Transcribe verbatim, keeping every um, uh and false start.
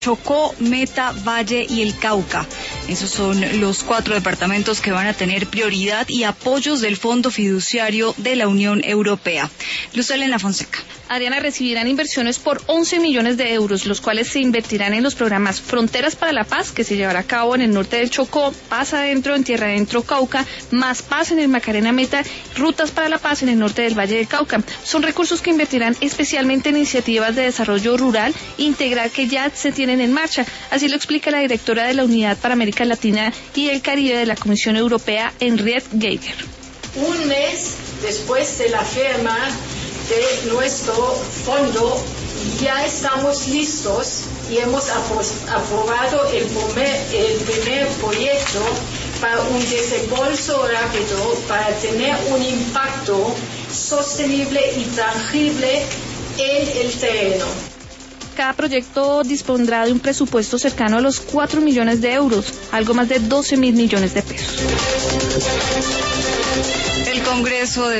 Chocó, Meta, Valle y el Cauca. Esos son los cuatro departamentos que van a tener prioridad y apoyos del Fondo Fiduciario de la Unión Europea. Luz Helena Fonseca. Adriana, recibirán inversiones por once millones de euros, los cuales se invertirán en los programas Fronteras para la Paz, que se llevará a cabo en el norte del Chocó, Paz Adentro en Tierra Adentro Cauca, Más Paz en el Macarena Meta, Rutas para la Paz en el norte del Valle del Cauca. Son recursos que invertirán especialmente en iniciativas de desarrollo rural integral que ya se tienen en marcha. Así lo explica la directora de la Unidad para América Latina y el Caribe de la Comisión Europea, Henriette Geiger. Un mes después de la firma de nuestro fondo, ya estamos listos y hemos aprobado el primer, el primer proyecto para un desembolso rápido para tener un impacto sostenible y tangible en el terreno. Cada proyecto dispondrá de un presupuesto cercano a los cuatro millones de euros, algo más de doce mil millones de pesos. El Congreso de